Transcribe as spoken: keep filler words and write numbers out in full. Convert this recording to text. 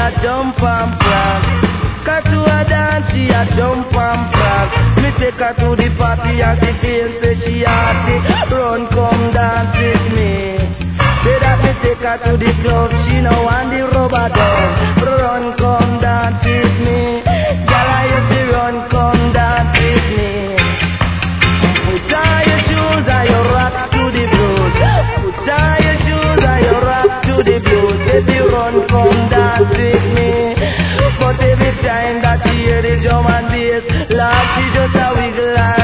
a jump and prance. Cause to a dance, she a jump and prance. Me take her to the party and she feels that she hearty. Run, come dance with me. Say that me take her to the club, she know want the rubber dance. Run, come dance with me. Girl, I used to run, come dance with me. Put on your shoes and you rock to the blues. Put on your shoes and you rock to the blues. Baby, run, come dance with me. But every time that she hear the drum and bass, Lord, she just a wiggle and